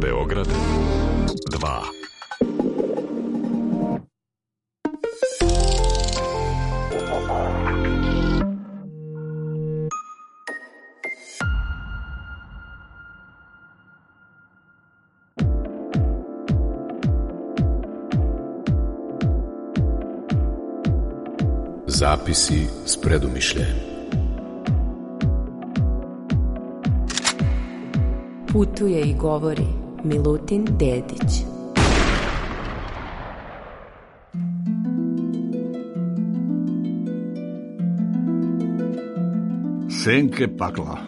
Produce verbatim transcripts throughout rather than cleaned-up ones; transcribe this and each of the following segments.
Beograd dva. Zapisi s predumišljajem. Putuje i govori Milutin Dedić. Senke pakla.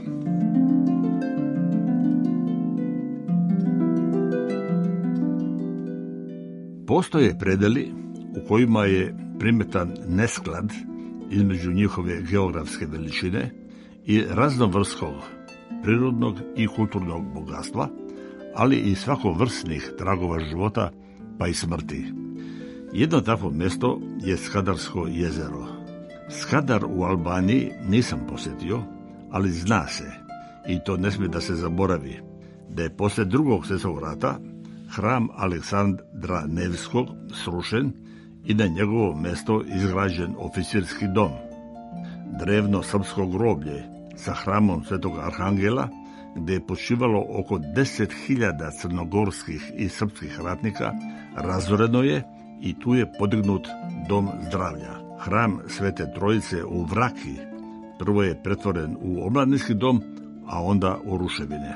Postoje predeli u kojima je primetan nesklad između njihove geografske veličine i raznovrstkog prirodnog i kulturnog bogatstva, ali i svakovrsnih tragova života pa i smrti. Jedno takvo mjesto je Skadarsko jezero. Skadar u Albaniji nisam posjetio, ali zna se, i to ne smije da se zaboravi, da je poslije drugog svjetskog rata hram Aleksandra Nevskog srušen i na njegovo mjesto izgrađen oficirski dom. Drevno srpsko groblje sa hramom Svetog Arhangela, gdje je počivalo oko deset hiljada crnogorskih i srpskih ratnika, razoreno je i tu je podignut dom zdravlja. Hram Svete Trojice u Vraki prvo je pretvoren u omladinski dom, a onda u ruševine.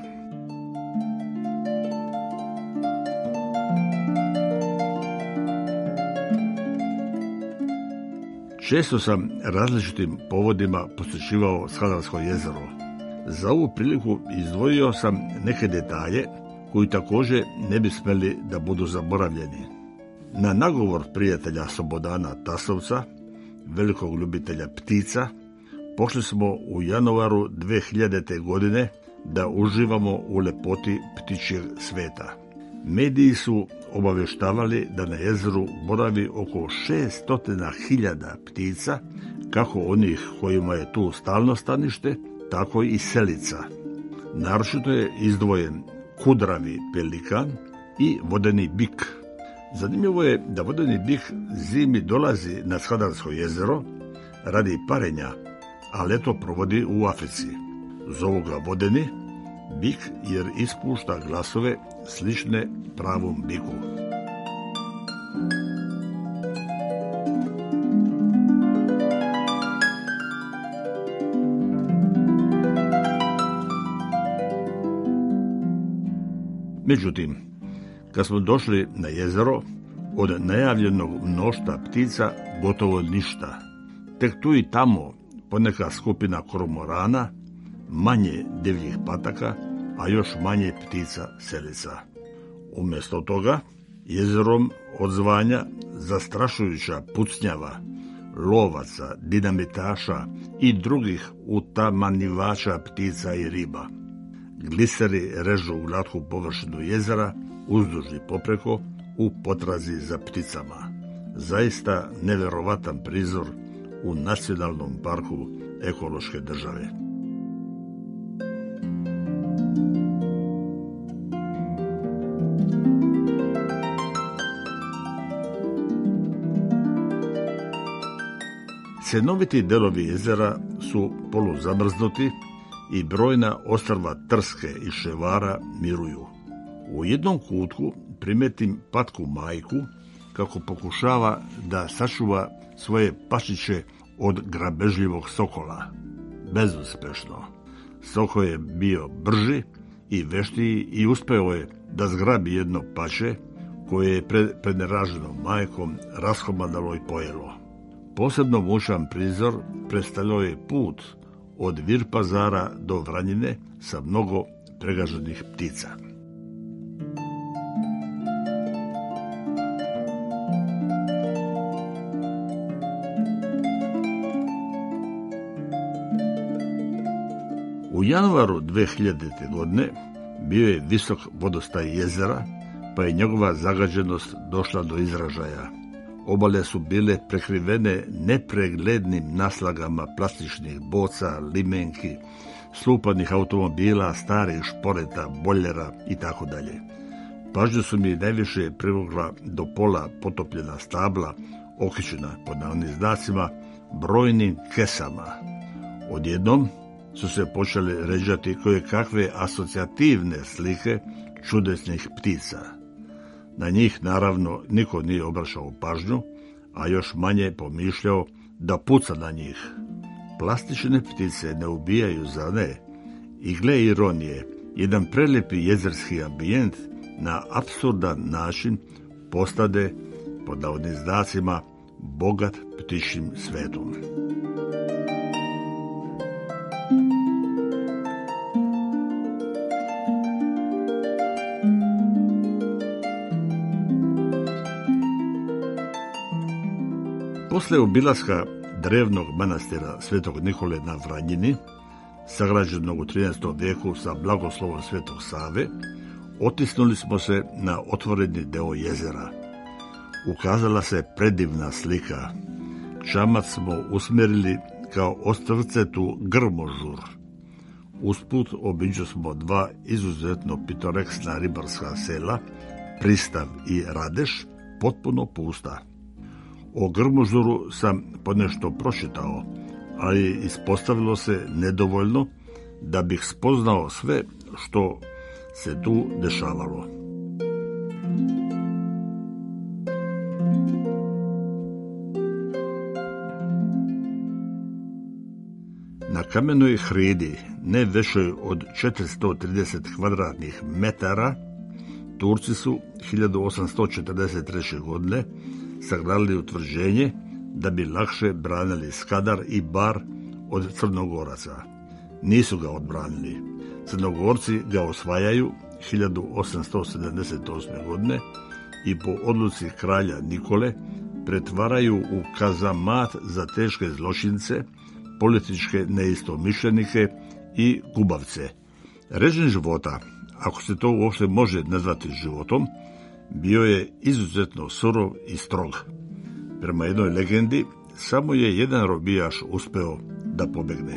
Često sam različitim povodima posjećivao Skadarsko jezero. Za ovu priliku izdvojio sam neke detalje koji također ne bi smjeli da budu zaboravljeni. Na nagovor prijatelja Slobodana Tasovca, velikog ljubitelja ptica, pošli smo u januaru dve hiljadite. godine da uživamo u lepoti ptičjeg sveta. Mediji su obavještavali da na jezeru boravi oko šesto hiljada ptica, kako onih kojima je tu stalno stanište, tako i selica. Naročito je izdvojen kudravi pelikan i vodeni bik. Zanimljivo je da vodeni bik zimi dolazi na Skadarsko jezero radi parenja, a leto provodi u Africi. Zovu ga vodeni bik jer ispušta glasove slične pravom biku. Međutim, kad smo došli na jezero, od najavljenog mnoštva ptica gotovo ništa. Tek tu i tamo poneka skupina kormorana, manje divljih pataka, a još manje ptica selica. Umjesto toga, jezerom odzvanja zastrašujuća pucnjava lovaca, dinamitaša i drugih utamanjivača ptica i riba. Gliseri režu glatku površinu jezera, uzduž i popreko, u potrazi za pticama. Zaista nevjerovatan prizor u nacionalnom parku ekološke države. Cenoviti delovi jezera su poluzamrznuti i brojna ostrva trske i ševara miruju. U jednom kutku primetim patku majku kako pokušava da sačuva svoje pačiće od grabežljivog sokola. Bezuspešno. Soko je bio brži i veštiji i uspeo je da zgrabi jedno pače koje je pred, predneraženom majkom raskomadalo i pojelo. Posebno mučan prizor predstavljao je put od Virpazara do Vranjine sa mnogo pregaženih ptica. U januaru dve hiljadite. godine bio je visok vodostaj jezera, pa je njegova zagađenost došla do izražaja. Obale su bile prekrivene nepreglednim naslagama plastičnih boca, limenki, slupanih automobila, starih šporeta, boljera i tako dalje. Pažnju su mi najviše privukla do pola potopljena stabla, okrećena pod navodnim znacima brojnim kesama. Odjednom su se počeli ređati koje kakve asocijativne slike čudesnih ptica. Na njih naravno niko nije obraćao pažnju, a još manje pomišljao da puca na njih. Plastične ptice ne ubijaju, zar ne? I gle ironije, jedan prelijepi jezerski ambijent na apsurdan način postade, pod navodnim znacima, bogat ptičjim svetom. Posle obilaska drevnog manastira Svetog Nikole na Vranjini, sagrađenog u trinaestom vijeku sa blagoslovom Svetog Save, otisnuli smo se na otvoreni deo jezera. Ukazala se predivna slika. Čamac smo usmjerili kao ostrvcetu grmožur. Usput obiđo smo dva izuzetno pitoreksna ribarska sela, Pristav i Radeš, potpuno pusta. O grmožuru sam ponešto pročitao, ali ispostavilo se nedovoljno da bih spoznao sve što se tu dešavalo. Na kamenoj hridi, ne većoj od četiristo trideset kvadratnih metara, Turci su hiljadu osamsto četrdeset treće. godine sagradili utvrđenje da bi lakše branili Skadar i Bar od Crnogoraca. Nisu ga odbranili. Crnogorci ga osvajaju hiljadu osamsto sedamdeset osme. godine i po odluci kralja Nikole pretvaraju u kazamat za teške zločince, političke neistomišljenike i gubavce. Režim života, ako se to uopšte može nazvati životom, bio je izuzetno surov i strog. Prema jednoj legendi, samo je jedan robijaš uspeo da pobegne.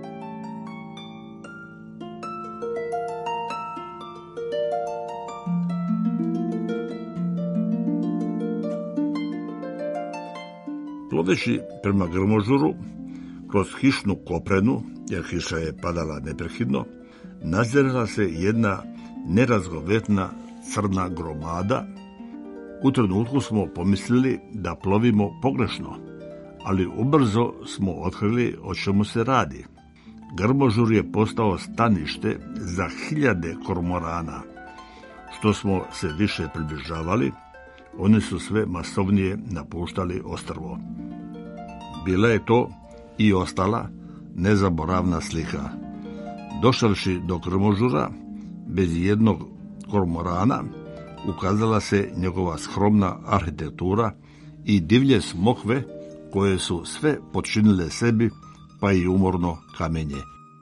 Ploveći prema grmožuru, kroz kišnu koprenu, jer kiša je padala neprekidno, nazirala se jedna nerazgovetna crna gromada. U trenutku smo pomislili da plovimo pogrešno, ali ubrzo smo otkrili o čemu se radi. Grmožur je postao stanište za hiljade kormorana. Što smo se više približavali, oni su sve masovnije napuštali ostrvo. Bila je to i ostala nezaboravna slika. Došavši do grmožura, bez jednog kormorana, ukazala se njegova skromna arhitektura i divlje smokve koje su sve počinile sebi, pa i umorno kamenje.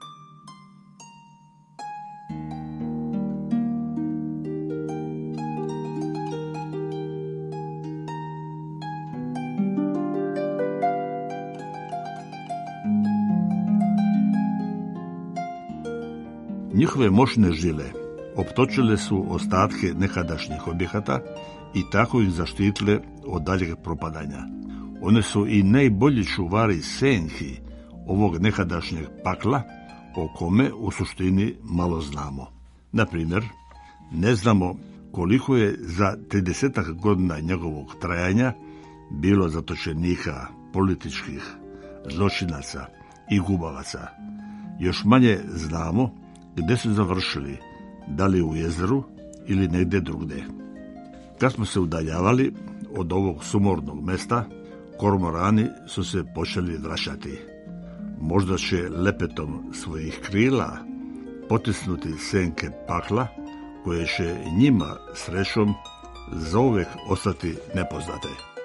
Njihove moćne žile optočile su ostatke nekadašnjih objekata i tako ih zaštitile od daljeg propadanja. One su i najbolji čuvari senki ovog nekadašnjeg pakla, o kome u suštini malo znamo. Na primjer, ne znamo koliko je za tridesetak godina njegovog trajanja bilo zatočenika, političkih, zločinaca i gubavaca. Još manje znamo gdje su završili, da li u jezeru ili negdje drugdje. Kad smo se udaljavali od ovog sumornog mesta, kormorani su se počeli vraćati. Možda će lepetom svojih krila potisnuti senke pakla, koje će njima srećom zauvek ostati nepoznate.